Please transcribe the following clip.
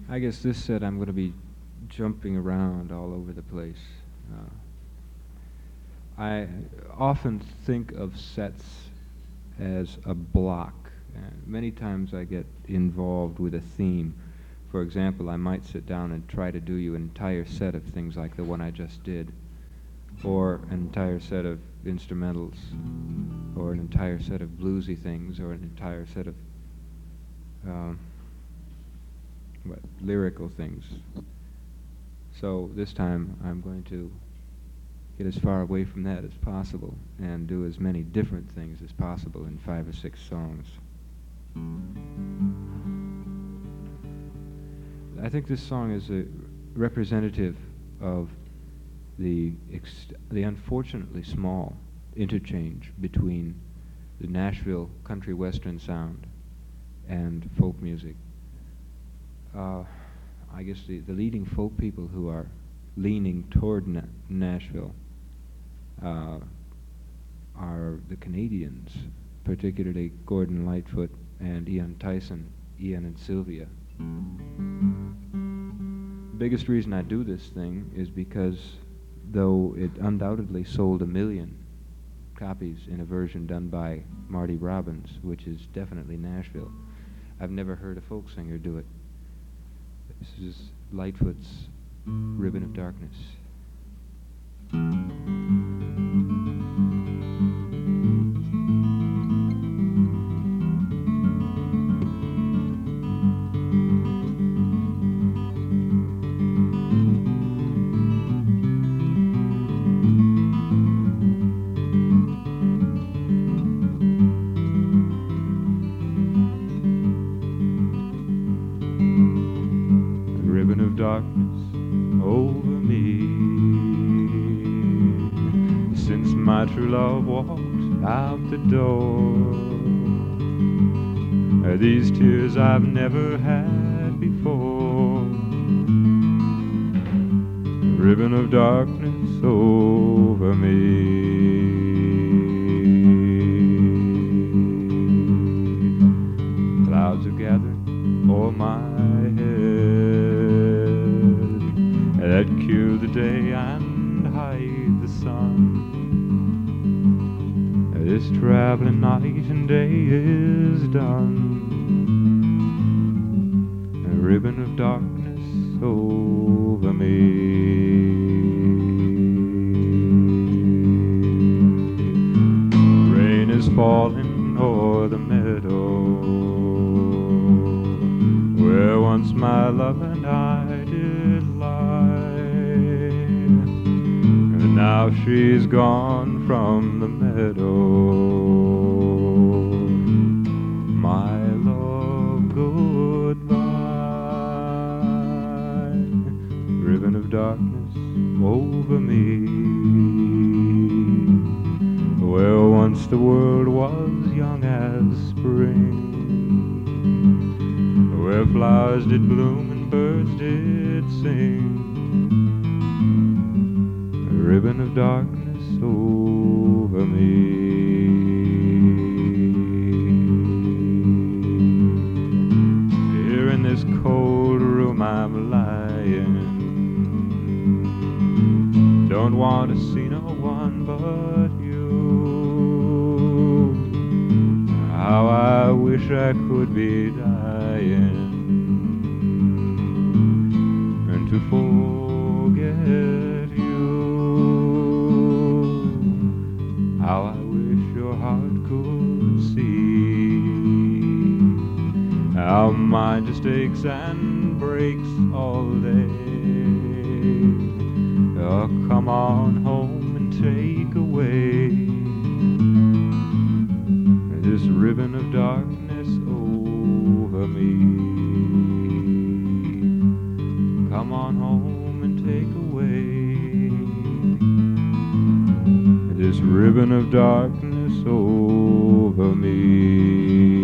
I guess this set I'm going to be jumping around all over the place. I often think of sets as a block. Many times I get involved with a theme. For example, I might sit down and try to do you an entire set of things like the one I just did, or an entire set of instrumentals, or an entire set of bluesy things, or an entire set of um, lyrical things. So this time I'm going to get as far away from that as possible and do as many different things as possible in 5 or 6 songs. I think this song is a representative of the unfortunately small interchange between the Nashville country western sound and folk music. I guess the leading folk people who are leaning toward Nashville are the Canadians, particularly Gordon Lightfoot and Ian Tyson, Ian and Sylvia. The biggest reason I do this thing is because though it undoubtedly sold 1 million copies in a version done by Marty Robbins, which is definitely Nashville, I've never heard a folk singer do it. This is Lightfoot's Ribbon of Darkness. True love walked out the door. These tears I've never had before. A ribbon of darkness over me. Clouds have gathered o'er my head that kill the day and hide the sun. This traveling night and day is done. A ribbon of darkness over me. Rain is falling o'er the meadow where once my love and I did lie. And now she's gone from the meadow. My love, goodbye. Ribbon of darkness over me. Where once the world was young as spring, where flowers did bloom and birds did sing. A ribbon of darkness over me. Here in this cold room I'm lying, don't want to see no one but you. How I wish I could be dying and to forget you. How I wish your heart could see how mine just aches and breaks all day. Oh, come on home and take away this ribbon of darkness over me. Come on home and take away this ribbon of darkness over me.